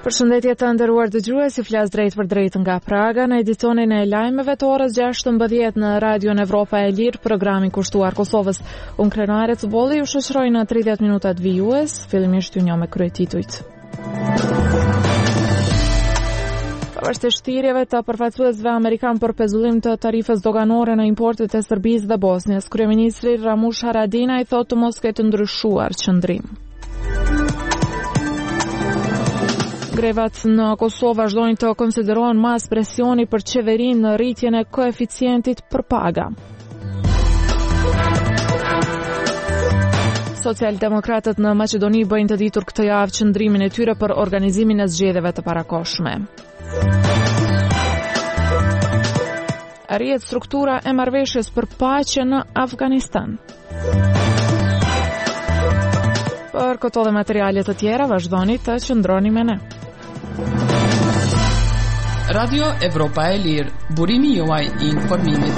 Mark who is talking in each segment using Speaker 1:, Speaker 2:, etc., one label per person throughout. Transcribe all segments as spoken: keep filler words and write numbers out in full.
Speaker 1: Përshëndetje të nderuar dëgjues, ju flas drejt për drejt nga Praga në edicionin e lajmeve të orës gjashtëmbëdhjetë në Radion Evropa e Lirë, programi kushtuar Kosovës. Unë Krenare Cbolli ju shoqëroj në tridhjetë minutat vijues, fillimisht ju njoh me kryetitujt. Pavarësisht thirrjeve të përfaqësuesve amerikan për pezullim të tarifës doganore në importet e Serbisë dhe Bosnjës, kryeministri Ramush Haradinaj thotë të mos ketë ndryshuar qëndrim. Grevat në Kosovë vazhdojnë të konsiderohen mas presioni për qeverinë në rritjen e koeficientit për paga. Socialdemokratët në Maqedoni bëjnë të ditur këtë javë qëndrimin e tyre për organizimin e zgjedhjeve të parakohshme. Arrihet struktura e marrëveshjes për paqe në Afganistan. Për këto dhe materialet të tjera vazhdoni të qëndroni me ne.
Speaker 2: Radio Evropa e Lirë, burimi juaj i informimit.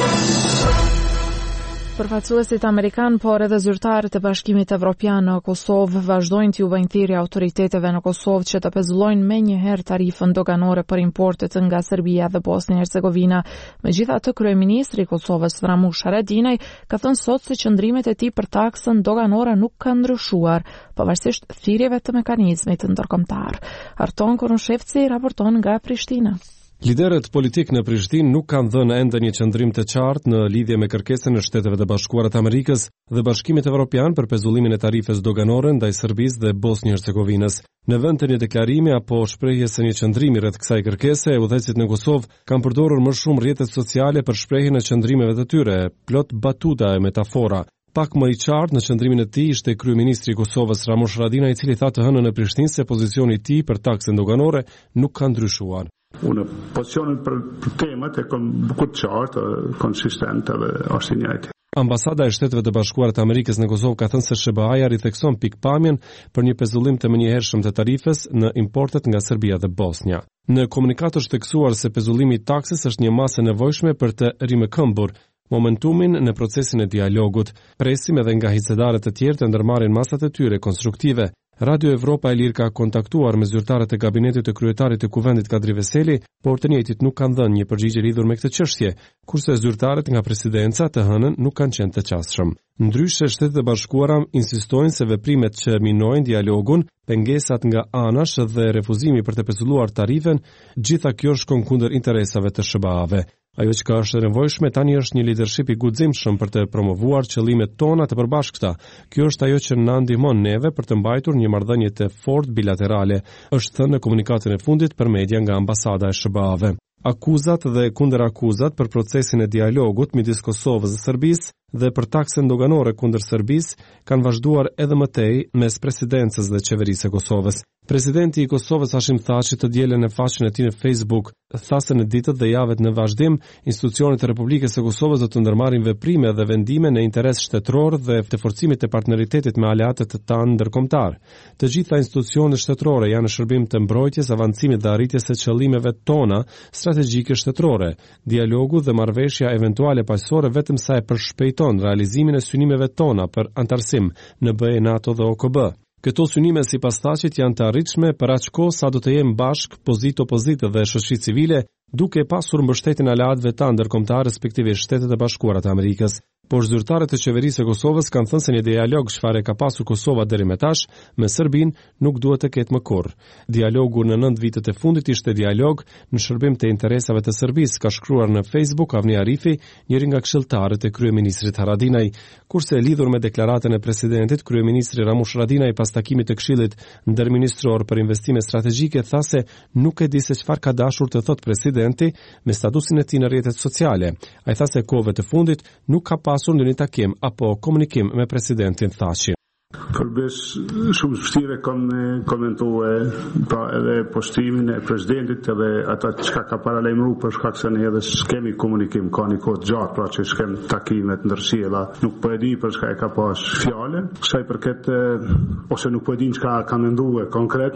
Speaker 1: Përfaqësuesit amerikan, por edhe zyrtarët e Bashkimit Evropian në Kosovë vazhdojnë t'ju bëjnë thirrje autoriteteve në Kosovë që të pezullojnë menjëherë tarifën doganore për importet nga Serbia dhe Bosnia e Hercegovina. Megjithatë, kryeministri i Kosovës Ramush Haradinaj ka thënë sot se qëndrimet e tij për taksën doganore nuk kanë ndryshuar, pavarësisht thirrjeve të mekanizmit ndërkombëtar. Arton Korushevci raporton nga Prishtina.
Speaker 3: Liderët politik në Prishtinë nuk kanë dhënë ende një qëndrim të qartë në lidhje me kërkesën e Shteteve të Bashkuara të Amerikës dhe Bashkimit Evropian për pezullimin e tarifës doganore ndaj Serbisë dhe Bosnjë-Hercegovinës. Në vend të një deklarimi apo shprehjes së një qëndrimi rreth kësaj kërkese, udhëheqësit në Kosovë kanë përdorur më shumë rrjetet sociale për shprehjen e qëndrimeve të tyre, plot batuta e metafora. Pak më i qartë në qëndrimin e tij ishte kryeministri i Kosovës Ramush Haradinaj, i cili tha të hënën në Prishtinë se pozicioni i tij për taksën doganore nuk ka ndryshuar.
Speaker 4: Unë pozicionin për temat e kam bukur të qartë, konsistente dhe është i njëjtë.
Speaker 3: Ambasada e Shteteve të Bashkuara të Amerikës në Kosovë ka thënë se S B A-ja rithekson pikpamjen për një pezullim të menjëhershëm të tarifës në importet nga Serbia dhe Bosnja. Në komunikat është theksuar se pezullimi i taksës është një masë e nevojshme për të rimëkëmbur momentumin në procesin e dialogut. Presim edhe nga hicedarët e tjerë të ndërmarrin masat e tyre konstruktive. Radio Evropa e Lirë ka kontaktuar me zyrtarët e kabinetit të kryetarit të kuvendit Kadri Veseli, por të njëjtit nuk kanë dhënë një përgjigje lidhur me këtë çështje, kurse zyrtarët nga presidenca të hënën nuk kanë qenë të qasshëm. Ndryshe, Shtetet e Bashkuara insistojnë se veprimet që minojnë dialogun, pengesat nga anash dhe refuzimi për të pezulluar tarifen, gjitha kjo shkon kundër interesave të S B A-ve. Ajo që ka është e nevojshme tani është një leadership i guximshëm për të promovuar qëllimet tona të përbashkëta. Kjo është ajo që na ndihmon neve për të mbajtur një marrëdhënie të fortë bilaterale, është thënë në komunikatin e fundit për media nga ambasada e S B A-ve. Akuzat dhe kundërakuzat për procesin e dialogut midis Kosovës dhe Serbisë dhe për taksën doganore kundër Serbisë kanë vazhduar edhe më tej mes presidencës dhe qeverisë së Kosovës. Presidenti i Kosovës Hashim Thaçi të dielën në faqen e tij në Facebook tha se në ditët dhe javët në vazhdim, institucionet e Republikës së Kosovës do të ndërmarrin veprime dhe vendime në interes shtetëror dhe të forcimit të partneritetit me aleatët tanë ndërkombëtar. Të gjitha institucionet shtetërore janë në shërbim të mbrojtjes, avancimit dhe arritjes së qëllimeve tona strategjike shtetërore. Dialogu dhe marrëveshja eventuale paqësore vetëm sa e përshpejton realizimin e synimeve tona për antarësim në B E, NATO dhe O K B. Këto synime sipas Thaçit janë të arritshme për aq kohë sa do të jemi bashkë pozitë opozitë dhe shoqëri civile, duke pasur mbështetjen e aleatëve tanë ndërkombëtar, respektivisht Shtetet e Bashkuara të Amerikës. Por zyrtarët e qeverisë së Kosovës kanë thënë se një dialog çfarë ka pasur Kosova deri më tash me Serbinë nuk duhet të ketë më kurrë. Dialogu në nëntë vitet e fundit ishte dialog në shërbim të interesave të Serbisë, ka shkruar në Facebook Avni Arifi, njëri nga këshilltarët e kryeministrit Haradinaj. Kurse lidhur me deklaratën e presidentit, kryeministri Ramush Haradinaj pas takimit të Këshillit ndërministror për investime strategjike tha se nuk e di se çfarë ka dashur të thotë presidenti me statusin e tij në rrjetet sociale. Ai tha se kohëve të fundit nuk ka pasur në një takim apo komunikim me presidentin Thaçi.
Speaker 4: Përbes shumë vështirë kam komentue pra edhe postimin e presidentit edhe ata çka ka paralajmëruar për shkak se ne edhe s'kemi komunikim, ka një kohë gjatë pra që s'kem takimet ndërsjella, nuk po e di për çka e ka pas fjalën, sa i përket ose nuk po e di çka ka menduar konkret,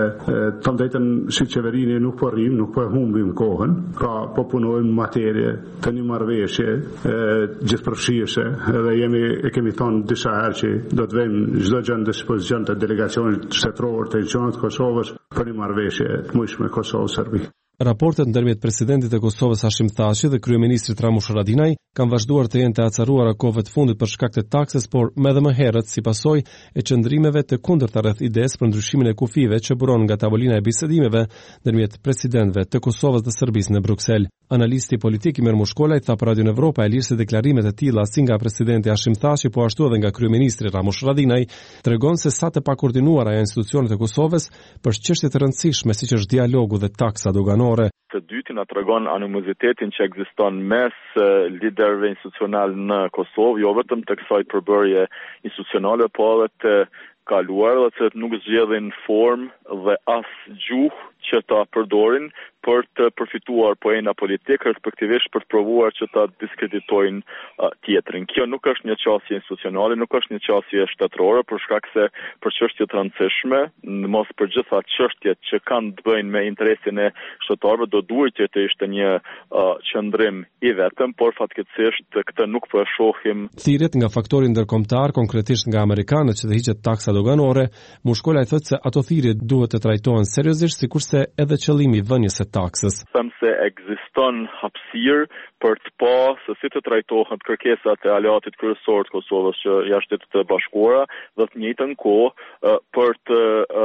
Speaker 4: të drejtën si qeverini nuk po rrim, nuk po humbim kohën, pra po punojmë materie të një marrëveshje gjithëpërfshirëse, edhe jemi e kemi thënë disa herë që do të vëmë çdo gjë në dispozicion të delegacionit shtetëror të Gjeneralisë të Kosovës për një marrëveshje të mujshme Kosovë-Serbi.
Speaker 3: Raportet ndërmjet presidentit të Kosovës Hashim Thaçi dhe kryeministrit Ramush Haradinaj kanë vazhduar të jenë të acaruara kohëve të fundit për shkak të taksës, por më edhe më herët si pasojë e qëndrimeve të kundërta rreth idesë për ndryshimin e kufive që buron nga tavolina e bisedimeve ndërmjet presidentëve të Kosovës dhe Serbisë në Bruksel. Analisti politik Imer Mushkolaj tha për Radio Evropa e Lirë se deklarimet e tilla si nga presidenti Hashim Thaçi po ashtu edhe nga kryeministri Ramush Haradinaj tregon se sa të pakoordinuara janë institucionet e Kosovës për çështje të rëndësishme siç është dialogu dhe taksa doganore.
Speaker 5: Të dyti na tregon animozitetin që ekziston mes liderëve institucional në Kosovë, jo vetëm të kësaj përbërje institucionale, po edhe të kaluar dhe që nuk zgjedhin formë dhe as gjuhë që ta përdorin për të përfituar poena politik, respektivisht për të provuar që ta diskreditojnë uh, tjetrin. Kjo nuk është një qasje institucionale, nuk është një qasje shtetërore, për shkak se për çështje të rëndësishme, mos për gjitha çështjet që kanë të bëjnë me interesin e shtetërorëve, do duhet të ishte një uh, qëndrim i vetëm, por fatkeqësisht këtë nuk po e shohim.
Speaker 3: Thirrjet nga faktori ndërkombëtar, konkretisht nga amerikanët që të hiqet taksa doganore, Mushkolaj thotë se ato thirrje duhet të trajtohen seriozisht, sikurse edhe qëllimi i vënies së taksës.
Speaker 5: Them se ekziston hapësirë për të pa se si të trajtohen kërkesat e aleatit kryesor të Kosovës që jashtë të Bashkuara dhe të njëjtën kohë për të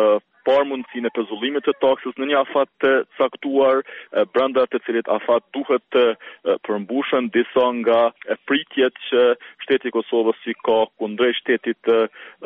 Speaker 5: par mundësinë e pezullimit të taksës në një afat të caktuar, brenda të cilit afat duhet të përmbushen disa nga pritjet që shteti i Kosovës si ka kundrejt shtetit të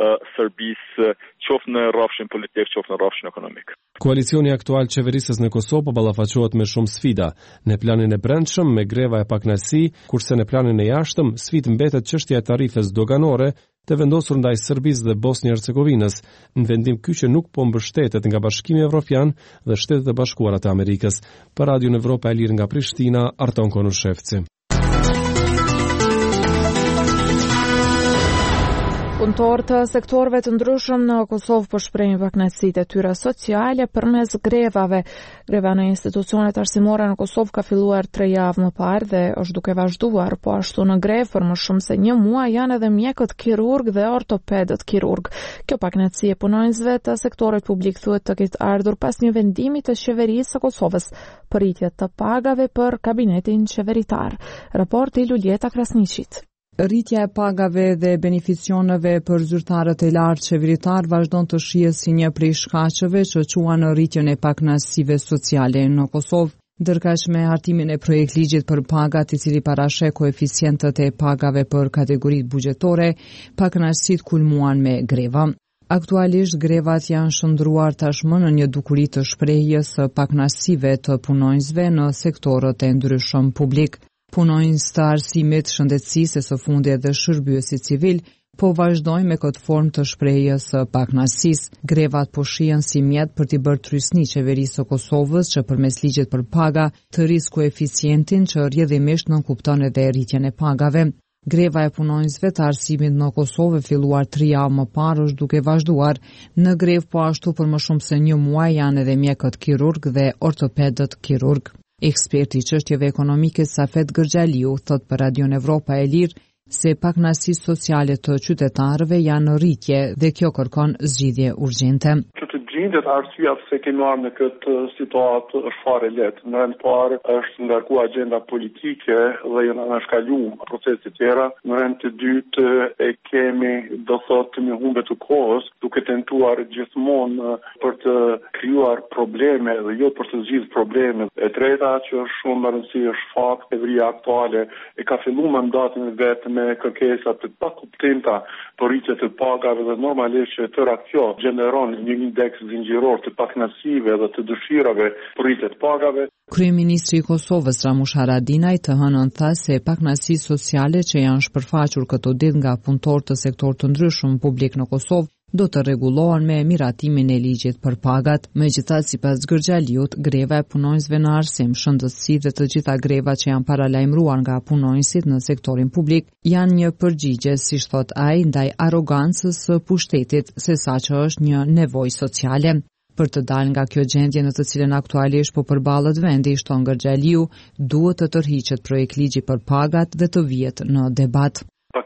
Speaker 5: Serbisë, qoftë në rrafshin politik, qoftë në rrafshin ekonomik.
Speaker 3: Koalicioni aktual qeverisës në Kosovë po ballafaqohet me shumë sfida. Në planin e brendshëm me greva e pakënaqësi, kurse në planin e jashtëm sfidë mbetet çështja e tarifës doganore të vendosur ndaj Serbisë dhe Bosnjë-Hercegovinës, në vendim ky që nuk po mbështetet nga Bashkimi Evropian dhe Shtetet e Bashkuara të Amerikës. Për Radio Evropa e Lirë nga Prishtina, Arton Konushevci.
Speaker 1: Punëtorë të sektorëve të ndryshëm në Kosovë po shprehin pakënaqësitë e tyre sociale përmes grevave. Greva në institucionet arsimore në Kosovë ka filluar tre javë më parë dhe është duke vazhduar, po ashtu në grevë për më shumë se një muaj janë edhe mjekët kirurg dhe ortopedët kirurg. Kjo pakënaqësi e punonjësve të sektorit publik thuhet të ketë ardhur pas një vendimi të qeverisë së Kosovës për rritje të pagave për kabinetin qeveritar. Raporti Luljeta Krasniqit.
Speaker 6: Rritja e pagave dhe beneficioneve për zyrtarët e lartë qeveritar vazhdon të shihet si një prej shkaqeve që quan në rritjen e pakënaqësive sociale në Kosovë, ndërkaq me hartimin e projektligjit për pagat, i cili parasheh koeficientët e pagave për kategoritë buxhetore, pakënaqësitë kulmuan me greva. Aktualisht grevat janë shndruar tashmë në një dukuri të shprehjes së pakënaqësive të punonjësve në sektorët e ndryshëm publik. Punonjës të arsimit, shëndetësisë së fundi edhe shërbyesit civil po vazhdojnë me këtë formë të shprehjes së pakënaqësisë. Grevat po shihen si mjet për t'i bërë trysni qeverisë së Kosovës që përmes ligjit për paga të rrisë koeficientin që rrjedhimisht nënkupton edhe rritjen e pagave. Greva e punonjësve të arsimit në Kosovë filluar tre javë më parë është duke vazhduar. Në grevë po ashtu për më shumë se një muaj janë edhe mjekët kirurg dhe ortopedët kirurg. Eksperti i çështjeve ekonomike Safet Gërgjaliu thot për Radio Evropa e Lirë se pakënaqësitë sociale të qytetarëve janë në rritje dhe kjo kërkon zgjidhje urgjente.
Speaker 7: Gjendjet arsyeja pse kemi marrë në këtë situatë është fare lehtë. Në rend parë është ngarkuar agjenda politike dhe janë anashkaluar procese të tjera. Në rend të dytë e kemi do thotë një humbje të kohës, duke tentuar gjithmonë për të krijuar probleme dhe jo për të zgjidhur problemet. E treta që është shumë e rëndësishme është fakti se qeveria aktuale e ka filluar mandatin vet me kërkesa të pakuptimta për rritje të pagave dhe normalisht që tëra kjo gjeneron një indeks zinxhiror të pakënaqësive dhe të dëshirave për rritje të pagave.
Speaker 6: Kryeministri i Kosovës Ramush Haradinaj të hënën tha se pakënaqësitë sociale që janë shpërfaqur këto ditë nga punëtorë të sektorit të ndryshëm publik në Kosovë do të rregullohen me miratimin e ligjit për pagat. Megjithatë, sipas Gërgjaliut, greva e punonjësve në arsim, shëndetësi dhe të gjitha grevat që janë paralajmëruar nga punonjësit në sektorin publik janë një përgjigje, siç thot ai, ndaj arrogancës së pushtetit, sesa që është një nevojë sociale. Për të dalë nga kjo gjendje në të cilën aktualisht po përballet vendi, shton Gërgjaliu, duhet të tërhiqet projektligji për pagat dhe të vihet në debat.
Speaker 7: Pakënaqësitë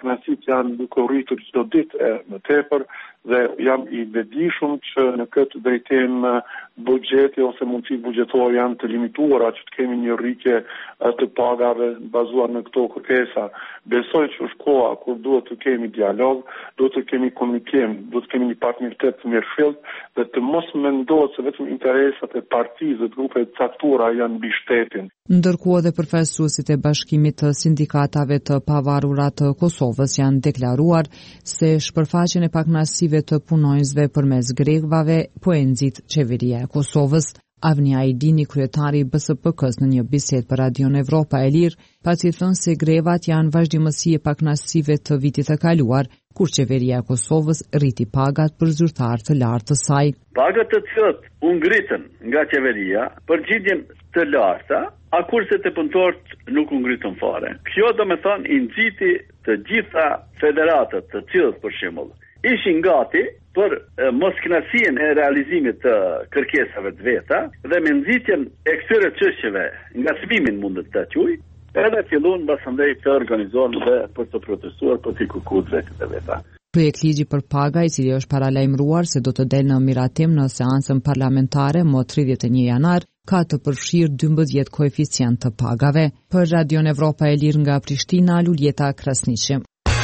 Speaker 7: janë duke rritur çdo ditë e më tepër dhe jam i vetëdijshëm që në këtë drejtim buxheti ose mundësitë buxhetore janë të limituara që të kemi një rritje të pagave bazuar në këto kërkesa. Besoj që është koha kur duhet të kemi dialog, duhet të kemi komunikim, duhet të kemi një partneritet të mirëfillt dhe të mos mendohet se vetëm interesat e partisë dhe grupeve të caktuara janë mbi shtetin.
Speaker 6: Ndërkohë dhe përfaqësuesit e Bashkimit të Sindikatave të Pavarura të Kosovës janë deklaruar se shpërfaqjen e pakënaqësive të punonjësve përmes grevave po e nxit qeveria e Kosovës. Avni Aidini, kryetari i B S P K-s, në një bisedë për Radion Evropa e Lirë, pasi thënë se grevat janë vazhdimësi e pakënaqësive të vitit të kaluar, kur qeveria e Kosovës rriti pagat për zyrtar të lartë të saj.
Speaker 8: Pagat të cilat u ngritën nga qeveria përgjigjen të larta, a kurse të punëtorët nuk u ngritën fare. Kjo do me thonë i nxiti të gjitha federatët të cilët për shembull ishin gati për moskënaqësinë e realizimit të kërkesave të veta dhe me nxitjen e këtyre çështjeve ngacmimin mundet ta quaj, edhe fillon mbasandej të organizohen dhe për të protestuar për të kërkuar drejtat e veta.
Speaker 6: Projekt ligji për paga, i cili është paralajmëruar se do të delë në miratim në seancën parlamentare më tridhjetë e një janar, ka të përfshirë dymbëdhjetë koeficient të pagave. Për Radion Evropa e Lirë nga Prishtina, Luljeta Krasniqi.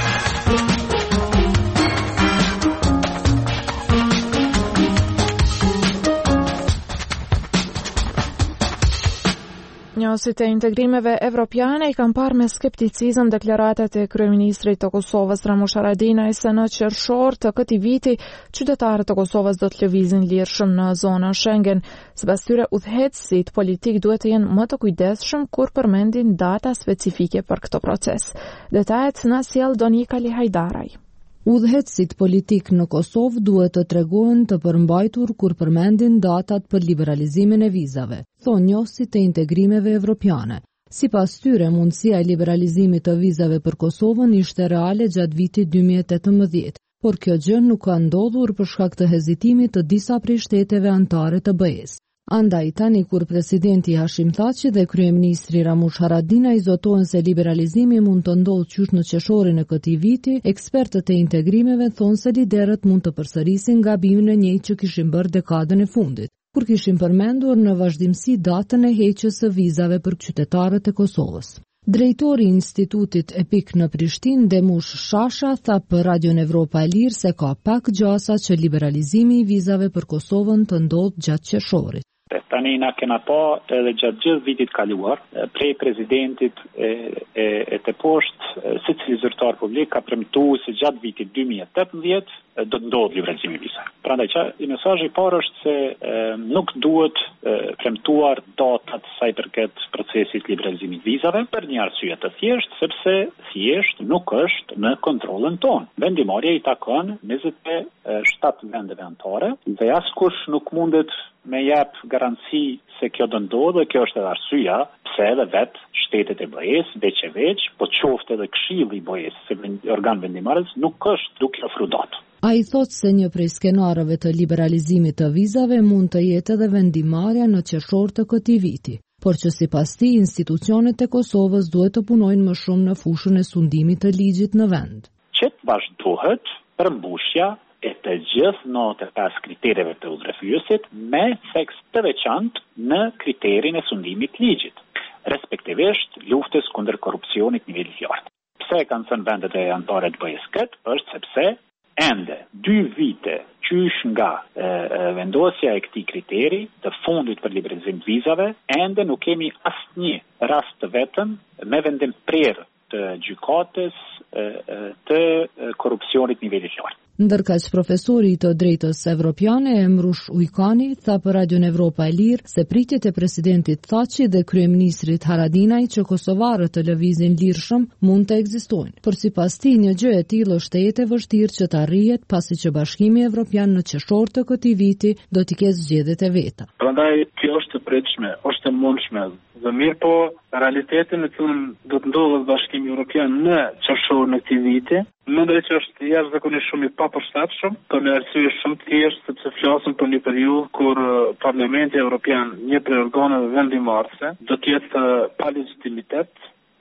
Speaker 1: Njësit e integrimeve evropiane i kanë parë me skepticizëm deklaratat e kryeministrit të Kosovës Ramush Haradinaj se në qershor të këtij viti qytetarët të Kosovës do të lëvizin lirshëm në zonën Schengen. Sipas tyre, udhëheqësit politik duhet të jenë më të kujdesshëm kur përmendin data specifike për këtë proces. Detajet na sjell Donika Lihajdaraj.
Speaker 9: Udhëheqësit politik në Kosovë duhet të tregohen të përmbajtur kur përmendin datat për liberalizimin e vizave, thonë njësit e integrimeve evropiane. Sipas tyre, mundësia e liberalizimit të vizave për Kosovën ishte reale gjatë vitit dy mijë e tetëmbëdhjetë, por kjo gjë nuk ka ndodhur për shkak të hezitimit të disa prej shteteve anëtare të B E-s. Andaj tani kur presidenti Hashim Thaçi dhe kryeministri Ramush Haradinaj zotojnë se liberalizimi mund të ndodhë qysh në qershorin e këtij viti, ekspertët e integrimeve thonë se liderët mund të përsërisin gabimin e njëjtë që kishin bërë dekadën e fundit, kur kishin përmendur në vazhdimsi datën e heqjes së vizave për qytetarët e Kosovës. Drejtori i Institutit Epik në Prishtinë, Demush Shasha, tha për Radion Evropa e Lirë se ka pak gjasa që liberalizimi i vizave për Kosovën të ndodhë gjatë qershorit.
Speaker 10: Tani na kena pa edhe gjatë gjithë vitit kaluar, prej presidentit e, e, e të poshtë, si cili zyrtar publik ka premtuar se gjatë vitit dy mijë e tetëmbëdhjetë do të ndodhë liberalizimi i vizave. Prandaj që i mesazhi i parë është se e, nuk duhet e, premtuar datat sa i përket procesit liberalizimit të vizave për një arsye të thjeshtë, sepse thjesht nuk është në kontrollin ton. Vendimarrja i takon njëzet e shtatë vendeve anëtare dhe askush nuk mundet me jep garanci se kjo do ndodhë dhe kjo është edhe arsyeja pse edhe vetë shtetet e B E-s, veç e veç, po qoftë edhe Këshilli i B E-s, se organ vendimarrës nuk është duke ofruar datë.
Speaker 9: A i thot se një prej skenarëve të liberalizimit të vizave mund të jetë edhe vendimarrja në qershor të këtij viti, por që sipas tij institucionet e Kosovës duhet të punojnë më shumë në fushën e sundimit të ligjit në vend.
Speaker 10: Që të vazhdohet përmbushja e të gjithë notë e pas kriterjeve të udhëheqësit me theks të veçantë në kriterin e sundimit të ligjit, respektivisht luftës kundër korrupsionit nivelit të lartë. Pse kanë thënë vendet e anëtare të B E-s këtë, është sepse ende dy vite qysh nga e, e, vendosja e këtij kriteri të fundit për liberalizim të vizave, ende nuk kemi asnjë rast të vetëm me vendim prerë të gjykatës e, e, të korrupsionit nivelit të lartë.
Speaker 9: Ndërkaq profesori i të drejtës evropiane Emrush Ujkani tha për Radion Evropa e Lirë se pritjet e presidentit Thaçi dhe kryeministrit Haradinaj që kosovarët të lëvizin lirshëm mund të ekzistojnë. Por sipas tij një gjë e tillë është e jetë e vështirë që të arrihet pasi që Bashkimi Evropian në qershor të këtij viti do të ketë zgjedhjet e veta.
Speaker 7: Prandaj kjo është e pritshme, është e mundshme. Dhe mirë po, realitetin në cilën do të ndodhet Bashkimi Evropian në qershor në këtij viti, mendoj që është jashtëzakonisht shumë i papërshtatshëm, për një arsye shumë të thjeshtë, sepse flasim për një periudhë kur Parlamenti Evropian, një prej organeve vendimarrëse, do të jetë pa legjitimitet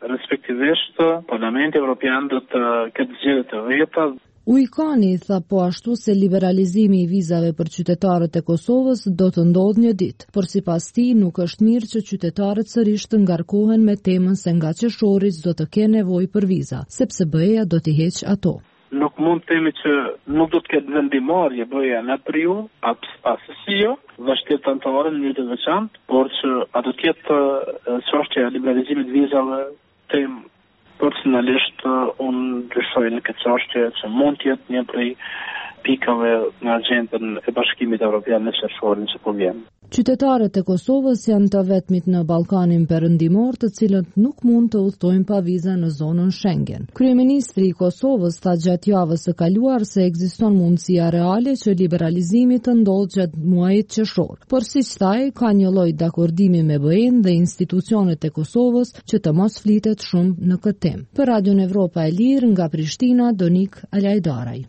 Speaker 10: respektivisht Parlamenti Evropian do të ketë zgjedhje të veta.
Speaker 9: Ujkani tha po ashtu se liberalizimi i vizave për qytetarët e Kosovës do të ndodhë një ditë, por sipas tij nuk është mirë që qytetarët sërish të ngarkohen me temën se nga qershori do të kenë nevojë për viza, sepse B E A do t'i heqë ato.
Speaker 10: Nuk mund të themi që nuk do të ketë vendimarrje B E A në priu, asësi jo, vështirë të antarë në një të veçantë, por që a do të ketë çështja e liberalizimit vizave temë. Personalisht, unë dyshoj në këtë çështje që mund të jetë një prej pikave në agjendën e Bashkimit Evropian në qershorin që po vjen.
Speaker 9: Qytetarët e Kosovës janë të vetmit në Ballkanin Perëndimor të cilët nuk mund të udhtojnë pa viza në zonën Schengen. Kryeministri i Kosovës tha gjatë javës së kaluar se ekziston mundësia reale që liberalizimi të ndodhë gjatë muajit qershor. Por siç thaj, ka një lloj dakordimi me B E A-n dhe institucionet e Kosovës që të mos flitet shumë në këtë temë. Për Radion Evropa e Lirë nga Prishtina, Donik Alajdaraj.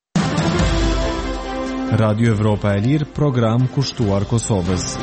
Speaker 11: Radio Evropa e Lirë, program kushtuar Kosovës.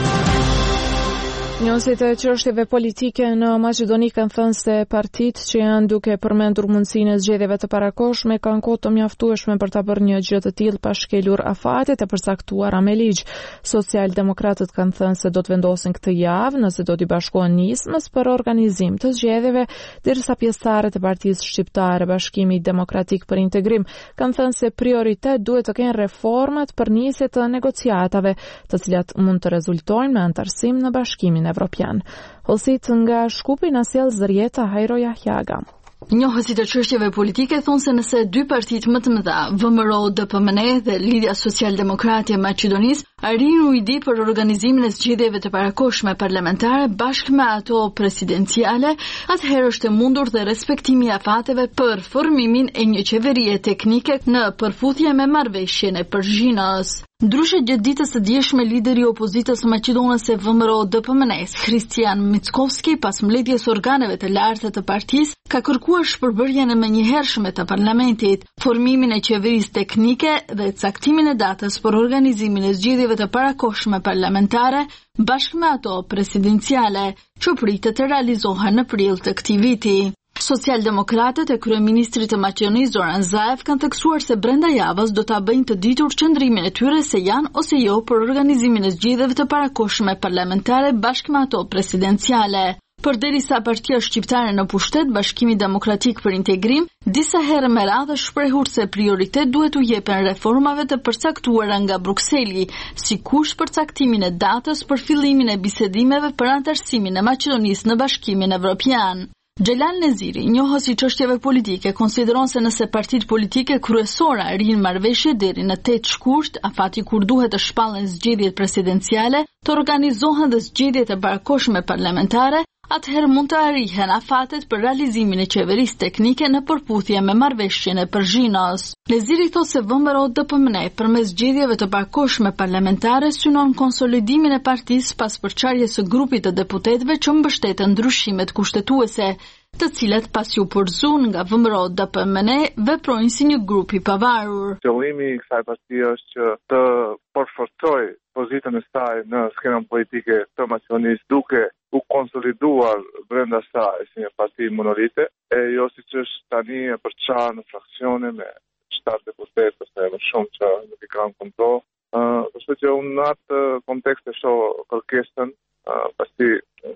Speaker 1: Njësit e çështjeve politike në Maqedoni kanë thënë se partitë që janë duke përmendur mundësinë e zgjedhjeve të parakohshme kanë kohë të mjaftueshme për ta bërë një gjë të tillë pa shkelur afatet e përcaktuara me ligj. Socialdemokratët kanë thënë se do të vendosin këtë javë nëse do t'i bashkohen nismës për organizim të zgjedhjeve, derisa pjesëtarët e Partisë Shqiptare Bashkimi Demokratik për Integrim kanë thënë se prioritet duhet të kenë reformat për nisje të negociatave, të cilat mund të rezultojnë me antarësim në Bashkimin Evropian. Hollësit nga Shkupi na sjell Zërieta Hajroja Hjaga.
Speaker 12: Njohësit e çështjeve politike thonë se nëse dy partitë më të mëdha, V M R O D P M N dhe Lidhja Social-Demokrate e Maqedonisë, arrin ujdi për organizimin e zgjedhjeve të parakohshme parlamentare bashkë me ato presidenciale, atëherë është e mundur dhe respektimi i afateve për formimin e një qeverie teknike në përputhje me marrëveshjen e Përzhinës. Ndryshe gjatë ditës së djeshme, lideri i opozitës maqedonese V M R O D P M N Hristijan Mickovski, pas mbledhjes organeve të larta të partisë, ka kërkuar shpërbërjen e menjëhershme të parlamentit, formimin e qeverisë teknike dhe caktimin e datës për organizimin e zgjedhjeve të parakohshme parlamentare bashkë me ato presidenciale, që pritet të realizohen në prill të këtij viti. Socialdemokratët e kryeministrit të Maqedonisë Zoran Zaev kanë theksuar se brenda javës do ta bëjnë të ditur qëndrimin e tyre se janë ose jo për organizimin e zgjedhjeve të parakohshme parlamentare bashkë me ato presidenciale. Përderisa Partia Shqiptare në pushtet, Bashkimi Demokratik për Integrim, disa herë me radhë shprehur se prioritet duhet u jepen reformave të përcaktuara nga Brukseli, si kusht për caktimin e datës për fillimin e bisedimeve për antarësimin e Maqedonisë në Bashkimin Evropian. Xhelal Neziri, njohës i çështjeve politike, konsideron se nëse partitë politike kryesore arrin marrëveshje deri në tetë shkurt, afati kur duhet të shpallen zgjedhjet presidenciale, të organizohen dhe zgjedhjet e parakohshme parlamentare, atëherë mund të arrihen afatet për realizimin e qeverisë teknike në përputhje me marrëveshjen e Përzhinës. Neziri thotë se V M R O D P M N përmes zgjedhjeve të parakohshme parlamentare synon konsolidimin e partisë pas përçarjes së grupit të deputetëve që mbështeten ndryshimet kushtetuese, të cilat pas u përzun nga V M R O D P M N veprojnë si një grup i pavarur.
Speaker 13: Qëllimi i kësaj partie është që të përforcojë pozitën e saj në skenën politike të Maqedonisë duke u konsoliduar brenda saj si një parti minorite, e jo siç është tani e përçarë në fraksione me shtatë deputetë ose më shumë që nuk i kanë kontroll. Kështu që unë në atë kontekst e shoh kërkesën, pasi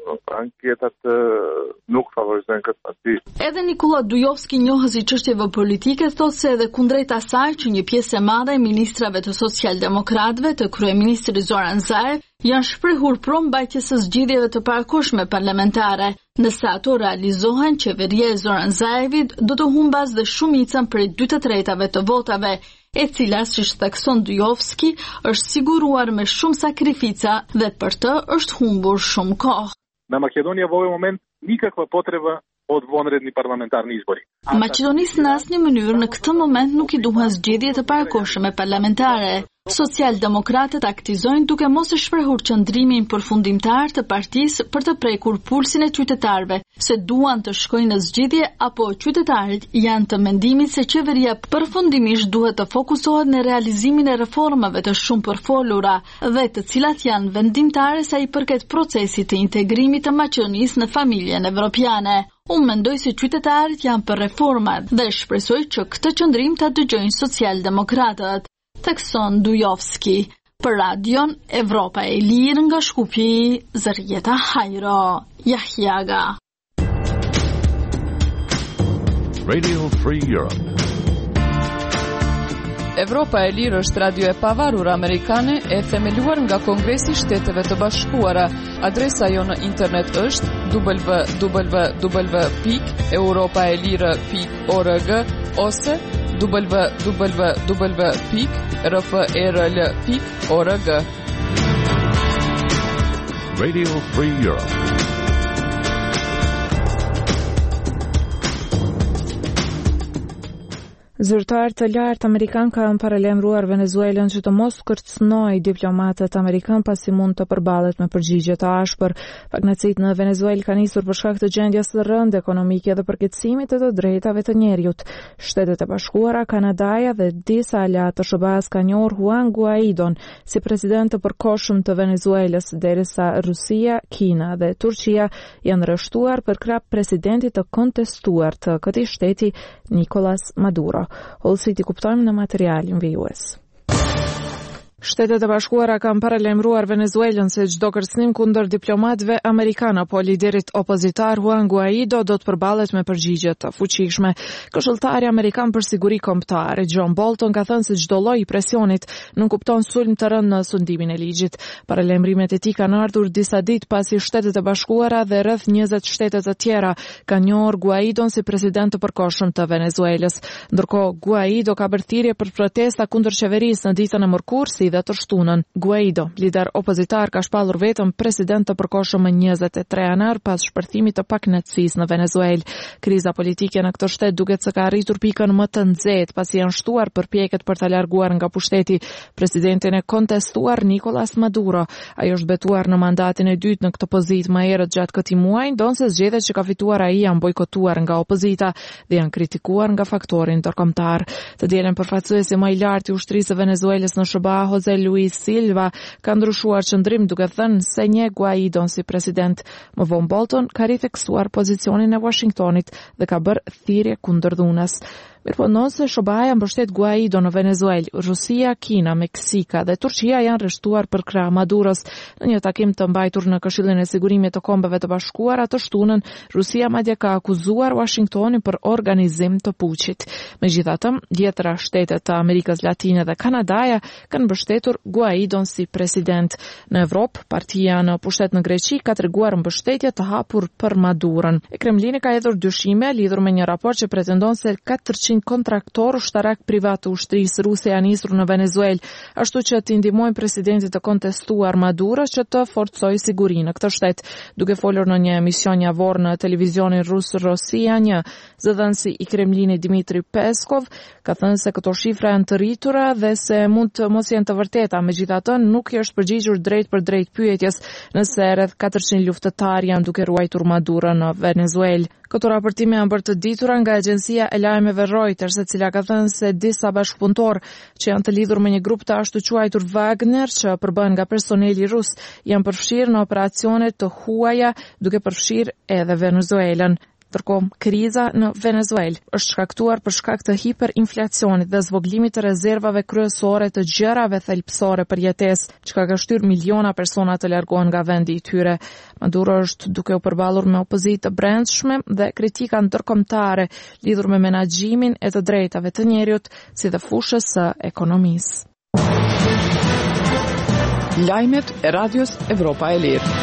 Speaker 13: anketat nuk favorizojnë këtë parti.
Speaker 12: Edhe Nikola Dujovski, njohës i çështjeve politike, thotë se edhe kundrejt asaj që një pjesë e madhe e ministrave të socialdemokratëve të kryeministrit Zoran Zaev janë shprehur pro mbajtjes së zgjedhjeve të parakohshme parlamentare. Nëse ato realizohen, qeveria e Zoran Zaevit do të humbas dhe shumicën prej dy të tretave të votave, e cila, siç thekson Dujovski, është siguruar me shumë sakrifica dhe për të është humbur shumë kohë.
Speaker 14: Na Македонија во овој момент никаква потреба од вонредни парламентарни избори.
Speaker 12: Maqedonisë në asnjë mënyrë në këtë moment nuk i duhen zgjedhje të parakohshme parlamentare. Socialdemokratët aktizojnë duke mos e shprehur qëndrimin përfundimtar të partisë për të prekur pulsin e qytetarëve, se duan të shkojnë në zgjedhje apo qytetarët janë të mendimit se qeveria përfundimisht duhet të fokusohet në realizimin e reformave të shumë përfolura dhe të cilat janë vendimtare sa i përket procesit të integrimit të Maqedonisë në familjen evropiane. Unë mendoj se qytetarët janë për reformat dhe shpresoj që këtë qëndrim ta dëgjojnë socialdemokratët, thekson Dujovski. Për radion Evropa e Lirë nga Shkupi, Zërjeta Hajro, Jahjaga.
Speaker 15: Radio Free Europe.
Speaker 2: Evropa e Lirë është radio e pavarur amerikane e themeluar nga Kongresi i Shteteve të Bashkuara. Adresa jo në internet është w w w pikë europaelire pikë org ose w w w pikë r f r l pikë org.
Speaker 15: Radio Free Europe.
Speaker 1: Zyrtar të lartë amerikan kanë paralajmëruar Venezuelën që të mos kërcënojë diplomatët amerikan pasi mund të përballet me përgjigje të ashpër. Pagnacit në Venezuelë kanë nisur për shkak të gjendjes së rëndë ekonomike dhe përkeçimit të të drejtave të njerëzit. Shtetet e Bashkuara, Kanadaja dhe disa aleatë të S B A-s kanë njohur Juan Guaidon si president të përkohshëm të Venezuelës, derisa Rusia, Kina dhe Turqia janë rreshtuar për krah presidentit të kontestuar të këtij shteti, Nicolas Maduro. Ose ti kuptojmë në materialin vijues. Shtetet e Bashkuara kanë paralajmëruar Venezuelën se çdo kërcënim kundër diplomatëve amerikanë apo liderit opozitar Juan Guaido do të përballet me përgjigje të fuqishme. Këshilltari amerikan për siguri kombëtare John Bolton ka thënë se çdo lloj presionit nuk kupton sulm të rënd në sundimin e ligjit. Paralajmërimet e tij kanë ardhur disa ditë pasi Shtetet e Bashkuara dhe rreth njëzet shtete të tjera kanë njohur Guaidon si president të përkohshëm të Venezuelës. Ndërkohë Guaido ka bërë thirrje për protesta kundër qeverisë në ditën e mërkurë dhe të shtunën. Guaido, lider opozitar, ka shpallur vetëm president të përkohshëm më njëzet e tre janar pas shpërthimit të paknetësisë në Venezuelë. Kriza politike në këtë shtet duket se ka arritur pikën më të nxehtë pasi janë shtuar përpjekjet për ta larguar nga pushteti presidentin e kontestuar Nicolas Maduro. Ai është betuar në mandatin e dytë në këtë pozitë më herët gjatë këtij muaji, ndonse zgjedhjet që ka fituar ai janë bojkotuar nga opozita dhe janë kritikuar nga faktori ndërkombëtar. Të dielën përfaqësuesi më i lartë i ushtrisë së Venezuelës në S B A, Jose Luis Silva, ka ndryshuar qëndrim duke thënë se një Guaidon si president. Më vonë Bolton ka ritheksuar pozicionin e Washingtonit dhe ka bërë thirrje kundër dhunës. Mirpo nëse S B A mbështet Guaido në Venezuelë, Rusia, Kina, Meksika dhe Turqia janë arrestuar për krah Maduros. Në një takim të mbajtur në Këshillin e Sigurimit të Kombeve të Bashkuara të shtunën, Rusia madje ka akuzuar Washingtonin për organizim të puçit. Megjithatë, dhjetëra shtete të Amerikës Latine dhe Kanadaja kanë mbështetur Guaidon si president. Në Evropë, partia në pushtet në Greqi ka treguar mbështetje të hapur për Maduron. E Kremlini ka hedhur dyshime lidhur me një raport që pretendon se katërqind kontraktor ushtarak privat të ushtrisë ruse janë nisur në Venezuelë, ashtu që të ndihmojnë presidentit të kontestuar Maduro që të forcojë sigurinë në këtë shtet. Duke folur në një emision javor në televizionin rus Rosia një, zëdhënësi i Kremlinit Dmitri Peskov ka thënë se këto shifra janë të rritura dhe se mund të mos jenë të vërteta, megjithatë nuk i është përgjigjur drejt për drejt pyetjes nëse rreth katërqind luftëtar janë duke ruajtur Maduro në Venezuelë. Këto raportime janë bërë të ditura nga agjencia e lajmeve Reuters, e cila ka thënë se disa bashkëpunëtor që janë të lidhur me një grup të ashtu quajtur Wagner, që përbën nga personeli rus, janë përfshirë në operacione të huaja, duke përfshirë edhe Venezuelën. Ndërkohë, kriza në Venezuelë është shkaktuar për shkak të hiperinflacionit dhe zvoglimit të rezervave kryesore të gjërave thelbësore për jetesë, çka ka shtyrë miliona persona të largohen nga vendi i tyre. Maduro është duke u përballur me opozitë të brendshme dhe kritika ndërkombëtare lidhur me menaxhimin e të drejtave të njerëzit, si dhe fushës së ekonomisë.
Speaker 2: Lajmet e Radios Evropa e Lirë.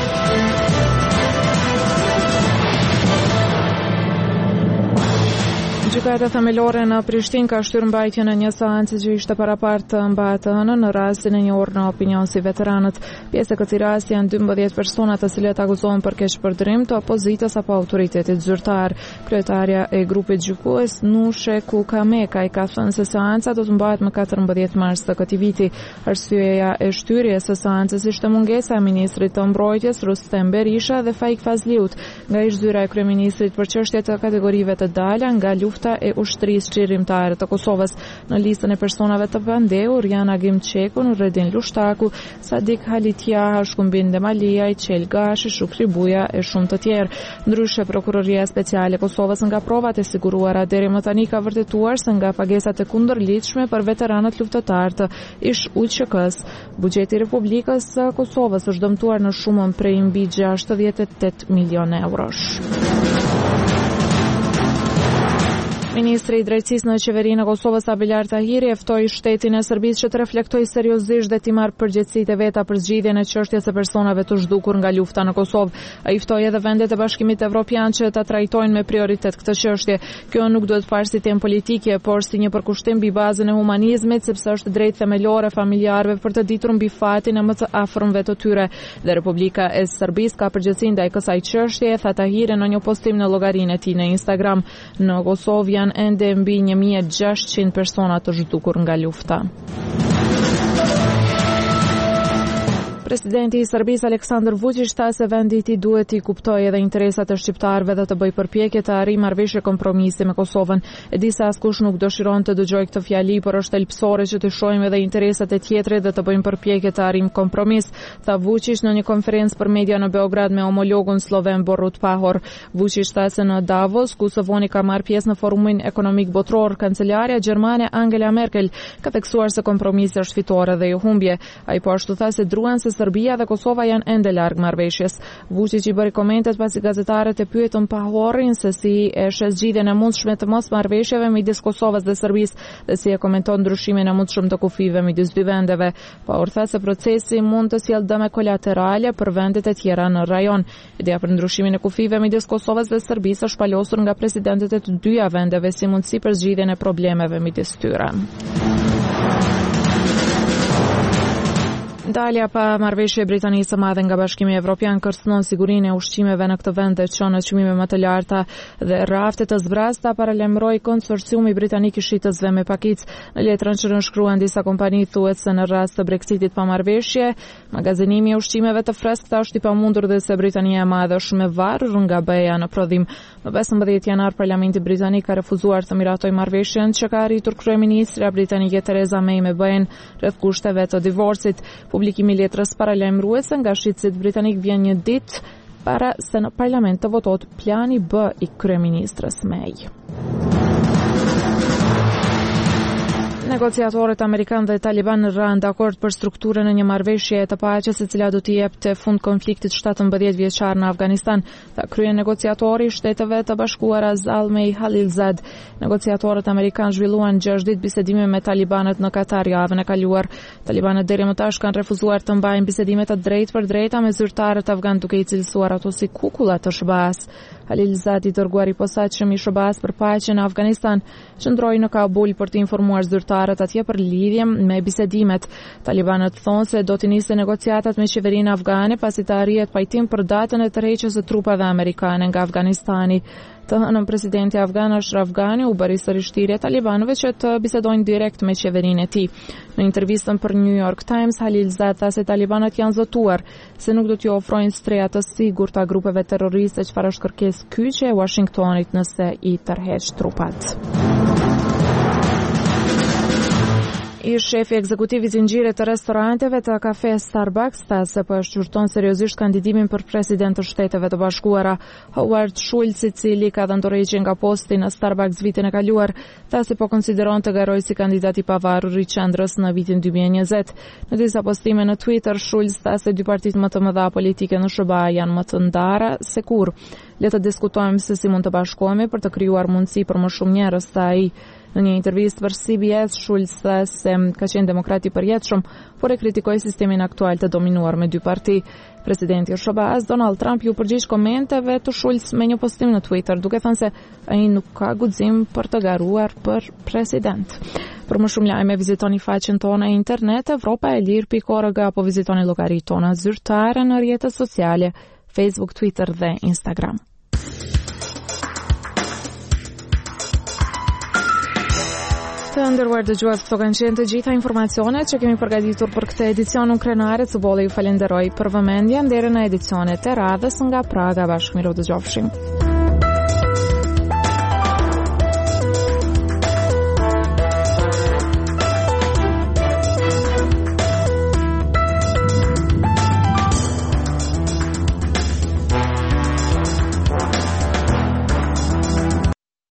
Speaker 1: Gjykata themelore në Prishtinë ka shtyrë mbajtjen e një seanci që ishte parapartë të mbahet hënën në rastin e një orë në opinion si veteranët. Pjesë e këtij rasti janë dymbëdhjetë persona të cilët akuzohen për keqpërdrim të opozitës apo autoritetit zyrtar. Kryetarja e grupit gjykues Nushe Kukameka i ka thënë se seanca do të mbahet më katërmbëdhjetë mars të këtij viti. Arsyeja e shtyrjes së seancës ishte mungesa e ministrit të mbrojtjes Rustem Berisha dhe Faik Fazliut, nga ish zyra e kryeministrit për çështje të kategorive të dala nga lufta lufta e ushtrisë çirrimtare të Kosovës. Në listën e personave të pandehur janë Agim Çeku, Nureddin Lushtaku, Sadik Halitjaha, Shkumbin Demalia, Qel Gashi, Shukri Buja e shumë të tjerë. Ndryshe, Prokuroria Speciale e Kosovës nga provat e siguruara deri më tani ka vërtetuar se nga pagesat e kundërlidhshme për veteranët luftëtar të ish U Q K-s, buxheti i Republikës së Kosovës është dëmtuar në shumën prej mbi gjashtëdhjetë e tetë milionë eurosh. Ministri i Drejtësisë në qeverinë e Kosovës Abelar Tahiri e ftoi shtetin e Serbisë që të reflektojë seriozisht dhe të marrë përgjegjësitë e veta për zgjidhjen e çështjes së personave të zhdukur nga lufta në Kosovë. Ai ftoi edhe vendet e Bashkimit Evropian që ta trajtojnë me prioritet këtë çështje. Kjo nuk duhet parë si temë politike, por si një përkushtim mbi bazën e humanizmit, sepse është drejt themelor e familjarëve për të ditur mbi fatin e më të afërmve të tyre. Dhe Republika e Serbisë ka përgjegjësi ndaj kësaj çështje, tha Tahiri në një postim në llogarinë e tij në Instagram. Në Kosovë janë ende mbi një mijë e gjashtëqind persona të zhdukur nga lufta. Presidenti i Serbisë Aleksandar Vučić tha se vendi i tij duhet i kuptojë edhe interesat e shqiptarëve dhe të bëjë përpjekje të arrijë marrëveshje kompromisi me Kosovën. E di se askush nuk dëshiron të dëgjojë këtë fjali, por është thelbësore që të shohim edhe interesat e tjetrit dhe të bëjmë përpjekje të arrijmë kompromis, tha Vučić në një konferencë për media në Beograd me homologun sloven Borut Pahor. Vučić tha se në Davos, ku së voni ka marrë pjesë në forumin ekonomik botror, kancelarja gjermane Angela Merkel ka theksuar se kompromisi është fitore dhe jo humbje. Ai po ashtu tha se druan se Serbia dhe Kosova janë ende larg marrëveshjes. Vučić i bëri komentet pasi gazetarët e pyetën Pahorin se si e sheh zgjidhjen e mundshme të mos marrëveshjeve midis Kosovës dhe Serbisë dhe si e komenton ndryshimin e mundshëm të kufive midis dy vendeve. Pahor tha se procesi mund të sjellë dëme kolaterale për vendet e tjera në rajon. Ideja për ndryshimin e kufive midis Kosovës dhe Serbisë është palosur nga presidentët e të dyja vendeve si mundësi për zgjidhjen e problemeve midis tyre. Dalja pa marrëveshje e Britanisë së Madhe nga Bashkimi Evropian kërcënon sigurinë e ushqimeve në këtë vend që në çmime më të larta dhe rafte të zbrasta, paralajmëroi konsorciumi britanik i shitësve me pakicë. Në letrën që nënshkruan disa kompani thuhet se në rast të Brexitit pa marrëveshje, magazinimi i ushqimeve të freskëta është i pamundur dhe se Britania e Madhe është me varur nga B E A në prodhim. Më pesëmbëdhjetë janar Parlamenti britanik ka refuzuar të miratojë marrëveshjen që ka arritur kryeministra britanike Theresa May me B E A-n rreth kushteve të divorcit. Publikimi i letrës paralajmërues se nga shitësit britanik vjen një ditë para se në parlament të votohet plani B i kryeministrës May. Negociatorët amerikan dhe taliban rënë dakord për strukturën e një marrëveshje të paqes e cila do t'i jepte fund konfliktit shtatëmbëdhjetë vjeçar në Afganistan, tha krye negociatori i Shteteve të Bashkuara Zalmay Khalilzad. Negociatorët amerikan zhvilluan gjashtë ditë bisedime me talibanët në Katar javën e kaluar. Talibanët deri më tash kanë refuzuar të mbajnë bisedime të drejtë për drejta me zyrtarët afgan, duke i cilësuar ato si kukulla të S B A-s. Khalilzad, i dërguar i posaçëm i S B A-s për paqen në Afganistan, qëndroi në Kabul për të informuar zyrtarët atje për lidhje me bisedimet. Talibanët thonë se do të nisë negociatat me qeverinë afgane pasi të arrihet pajtim për datën e tërheqjes së trupave amerikane nga Afganistani. Të hënën presidenti afgan Ashraf Ghani u bëri sërish thirrje talibanëve që të bisedojnë direkt me qeverinë e tij. Në intervistën për New York Times, Khalilzad tha se talibanët janë zotuar se nuk do t'ju ofrojnë streha të sigurta grupeve terroriste, çfarë është kërkesë kyçe e Washingtonit nëse i tërheq trupat. I shefi ekzekutiv i zinxhirit të restoranteve të kafe Starbucks tha se po e shqyrton seriozisht kandidimin për president të Shteteve të Bashkuara. Howard Schultz, i cili ka dhënë dorëheqje nga posti në Starbucks vitin e kaluar, tha se po konsideron të garojë si kandidat i pavarur i qendrës në vitin dy mijë e njëzet. Në disa postime në Twitter, Schultz tha se dy partitë më të mëdha politike në S B A janë më të ndara se kurrë. Le të diskutojmë se si mund të bashkohemi për të krijuar mundësi për më shumë njerëz, tha ai. Në një intervistë për C B S, Schultz tha se ka qenë demokrat i përjetshëm, por e kritikoi sistemin aktual të dominuar me dy parti. Presidenti i S B A-s Donald Trump ju përgjigj komenteve të Schultz me një postim në Twitter, duke thënë se ai nuk ka guxim për të garuar për president. Për më shumë lajme vizitoni faqen tonë e internet evropa e lirë pikë org apo vizitoni llogaritë tona zyrtare në rrjetet sociale Facebook, Twitter dhe Instagram. Të ndërruar dëgjues, këto kanë qenë të gjitha informacionet që kemi përgatitur për këtë edicion. Unë Krenare Cubolli ju falenderoj për vëmendjen deri në edicionet e radhës nga Praga. Bashkë miru dëgjofshim.